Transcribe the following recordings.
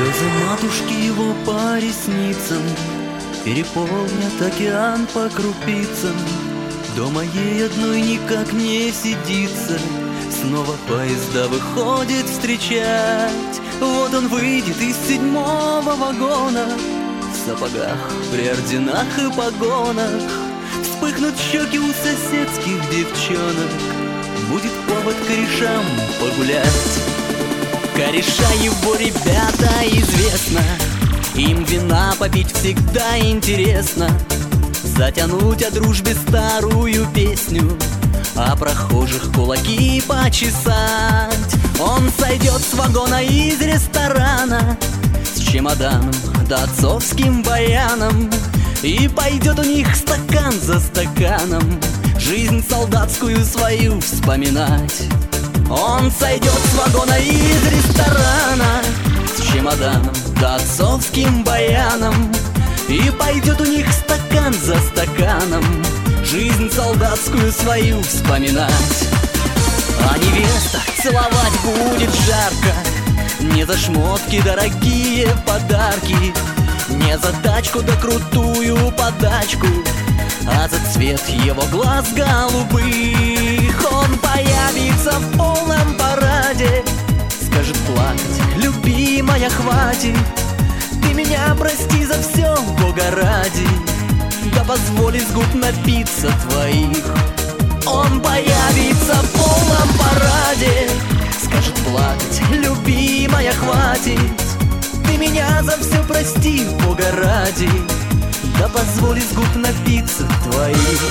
Слезы матушки его по ресницам переполнят океан по крупицам. Дома ей одной никак не сидится, снова поезда выходит встречать. Вот он выйдет из 7-го вагона, в сапогах, при орденах и погонах. Вспыхнут щеки у соседских девчонок, будет повод корешам погулять. Кореша его, ребята, известно, им вина попить всегда интересно. Затянуть о дружбе старую песню, а прохожих кулаки почесать. Он сойдет с вагона из ресторана с чемоданом да отцовским баяном, и пойдет у них стакан за стаканом жизнь солдатскую свою вспоминать. Он сойдет с вагона из ресторана с чемоданом да отцовским баяном, и пойдет у них стакан за стаканом жизнь солдатскую свою вспоминать. А невестах целовать будет жарко, не за шмотки дорогие подарки, не за тачку да крутую подачку, а за цвет его глаз голубых. Он появится в полном параде, скажет плакать: любимая, хватит, ты меня прости за все, Бога ради, да позволь из губ напиться твоих. Он появится в полном параде, скажет плакать: любимая, хватит, ты меня за все прости, Бога ради, да позволь из губ напиться твоих.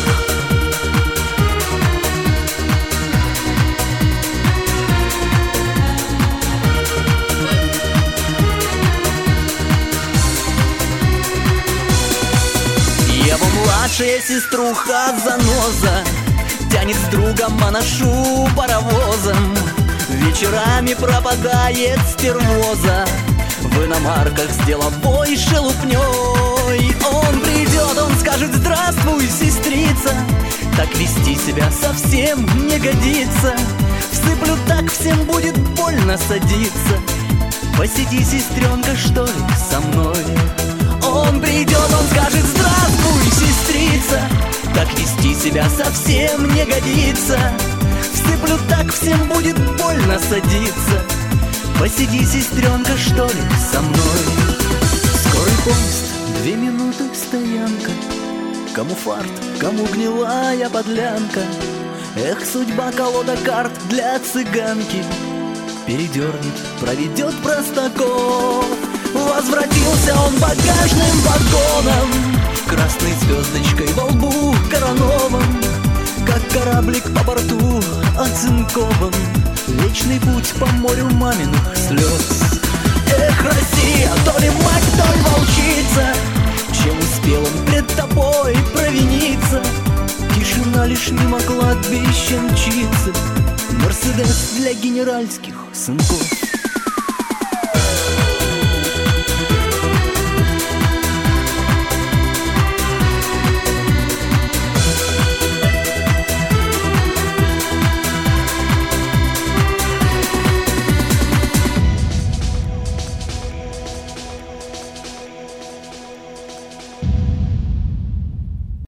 Его младшая сеструха заноза тянет с другом анашу паровозом, вечерами пропадает стервоза в иномарках с деловой шелупней. Он придет, он скажет: здравствуй, сестрица, так вести себя совсем не годится. Всыплю так, всем будет больно садиться, посиди, сестренка, что ли, со мной. Он придет, он скажет: здравствуй, сестрица, так вести себя совсем не годится. Всыплю так, всем будет больно садиться, посиди, сестренка, что ли, со мной. Скорый поезд, 2 минуты стоянка, кому фарт, кому гнилая подлянка. Эх, судьба, колода карт для цыганки, передернет, проведет простаков. Возвратился он багажным вагоном, красной звездочкой во лбу коронован, как кораблик по борту оцинкован, вечный путь по морю маминых слез. Эх, Россия, то ли мать, то ли волчица, чем успел он пред тобой провиниться? Тишина лишь мимо кладбища мчится, Мерседес для генеральских сынков.